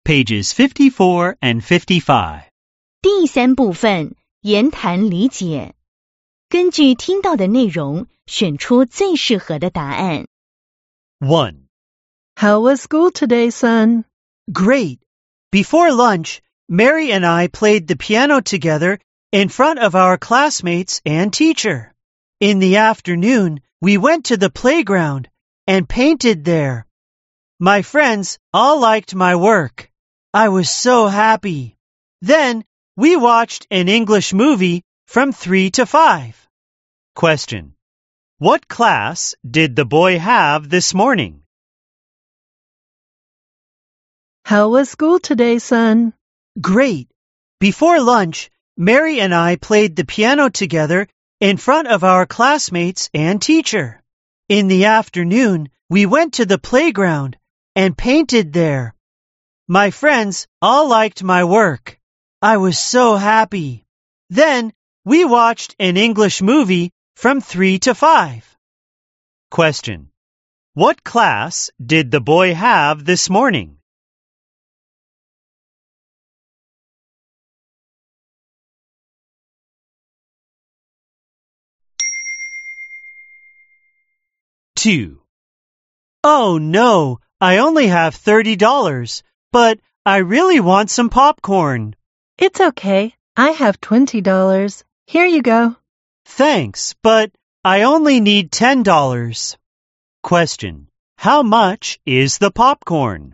pages 54 and 55. 第三部分言谈理解，根据听到的内容选出最适合的答案。 1. How was school today, son? Great. Before lunch, Mary and I played the piano together in front of our classmates and teacher. In the afternoon, we went to the playground and painted there. My friends all liked my work. I was so happy. Then, we watched an English movie from 3 to 5. Question. What class did the boy have this morning? How was school today, son? Great. Before lunch, Mary and I played the piano together in front of our classmates and teacher. In the afternoon, we went to the playground and painted there. My friends all liked my work. I was so happy. Then, we watched an English movie from 3 to 5. Question. What class did the boy have this morning? Two. Oh no, I only have $30, but I really want some popcorn. It's okay. I have $20. Here you go. Thanks, but I only need $10. Question. How much is the popcorn?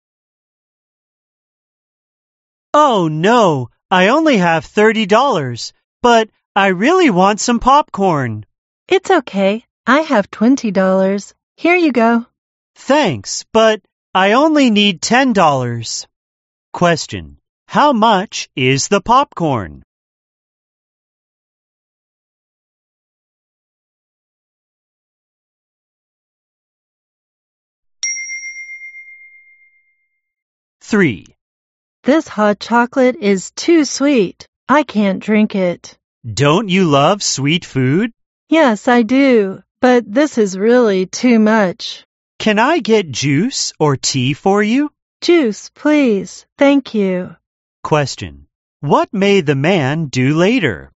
Oh no, I only have $30, but I really want some popcorn. It's okay. I have $20. Here you go. Thanks, but I only need $10. Question. How much is the popcorn? Three. This hot chocolate is too sweet. I can't drink it. Don't you love sweet food? Yes, I do, but this is really too much. Can I get juice or tea for you? Juice, please. Thank you. Question. What may the man do later?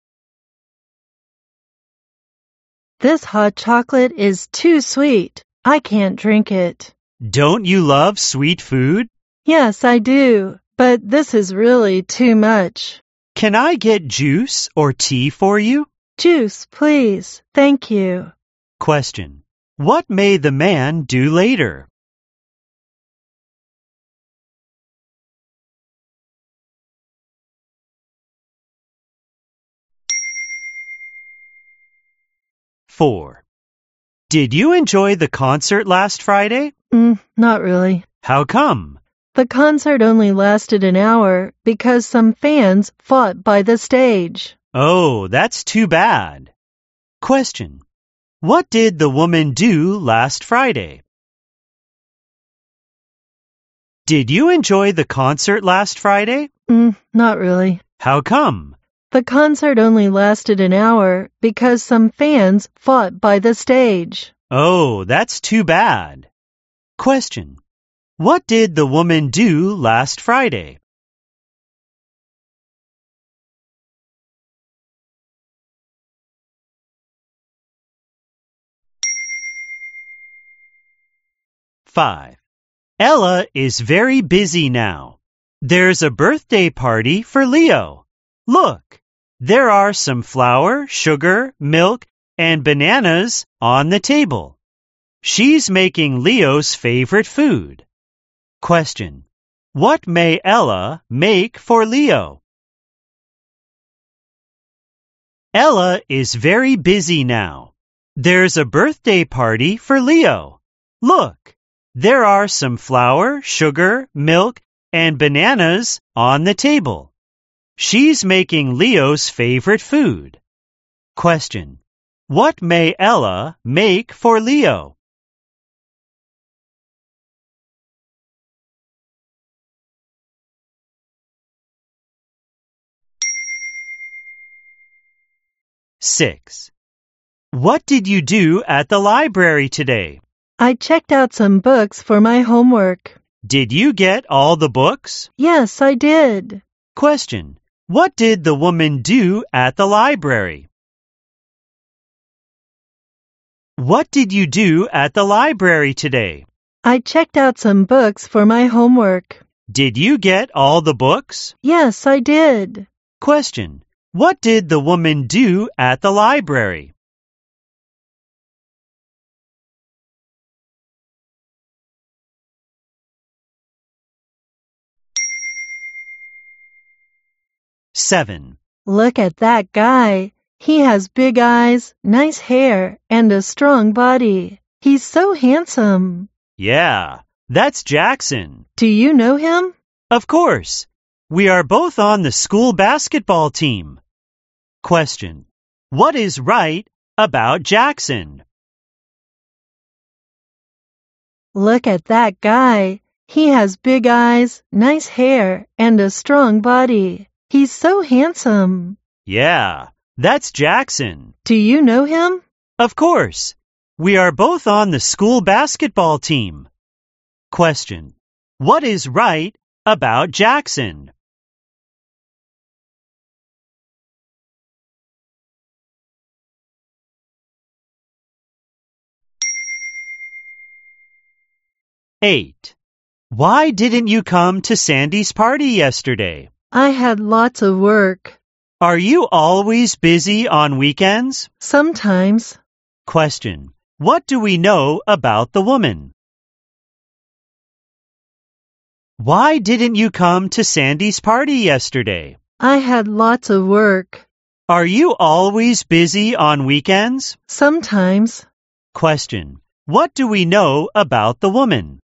This hot chocolate is too sweet. I can't drink it. Don't you love sweet food? Yes, I do, but this is really too much. Can I get juice or tea for you? Juice, please. Thank you. Question. What may the man do later? Four. Did you enjoy the concert last Friday? Not really. How come? The concert only lasted an hour because some fans fought by the stage. Oh, that's too bad. Question. What did the woman do last Friday? Did you enjoy the concert last Friday? Not really. How come? The concert only lasted an hour because some fans fought by the stage. Oh, that's too bad. Question. What did the woman do last Friday? Five. Ella is very busy now. There's a birthday party for Leo. Look, there are some flour, sugar, milk, and bananas on the table. She's making Leo's favorite food. Question. What may Ella make for Leo? Ella is very busy now. There's a birthday party for Leo. Look, there are some flour, sugar, milk, and bananas on the table. She's making Leo's favorite food. Question. What may Ella make for Leo? Six. What did you do at the library today? I checked out some books for my homework. Did you get all the books? Yes, I did. Question. What did the woman do at the library? What did you do at the library today? I checked out some books for my homework. Did you get all the books? Yes, I did. Question. What did the woman do at the library? Seven. Look at that guy. He has big eyes, nice hair, and a strong body. He's so handsome. Yeah, that's Jackson. Do you know him? Of course. We are both on the school basketball team. Question. What is right about Jackson? Look at that guy. He has big eyes, nice hair, and a strong body. He's so handsome. Yeah, that's Jackson. Do you know him? Of course. We are both on the school basketball team. Question. What is right about Jackson? Eight. Why didn't you come to Sandy's party yesterday? I had lots of work. Are you always busy on weekends? Sometimes. Question. What do we know about the woman? Why didn't you come to Sandy's party yesterday? I had lots of work. Are you always busy on weekends? Sometimes. Question. What do we know about the woman?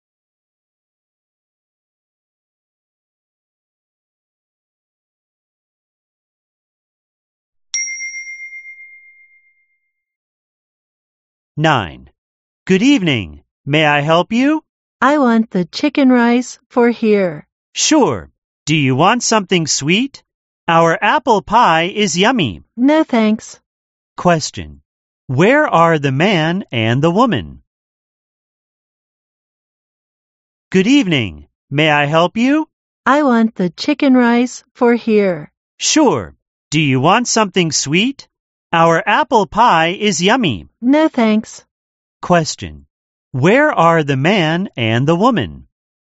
Nine. Good evening. May I help you? I want the chicken rice for here. Sure. Do you want something sweet? Our apple pie is yummy. No thanks. Question. Where are the man and the woman? Good evening. May I help you? I want the chicken rice for here. Sure. Do you want something sweet? Our apple pie is yummy. No thanks. Question. Where are the man and the woman?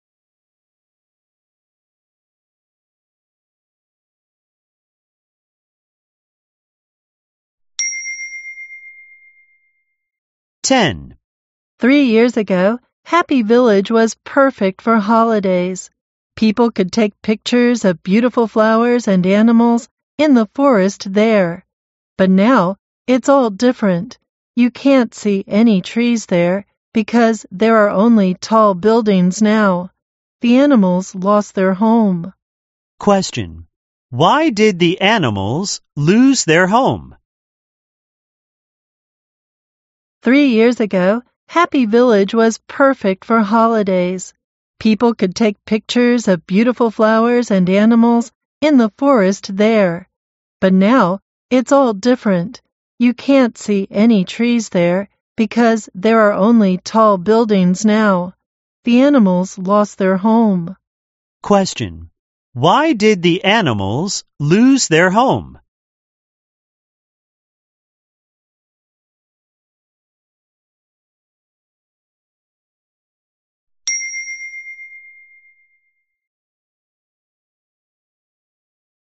Ten. 3 years ago, Happy Village was perfect for holidays. People could take pictures of beautiful flowers and animals in the forest there. But now, it's all different. You can't see any trees there because there are only tall buildings now. The animals lost their home. Question. Why did the animals lose their home? 3 years ago, Happy Village was perfect for holidays. People could take pictures of beautiful flowers and animals in the forest there. But now, it's all different. You can't see any trees there because there are only tall buildings now. The animals lost their home. Question. Why did the animals lose their home?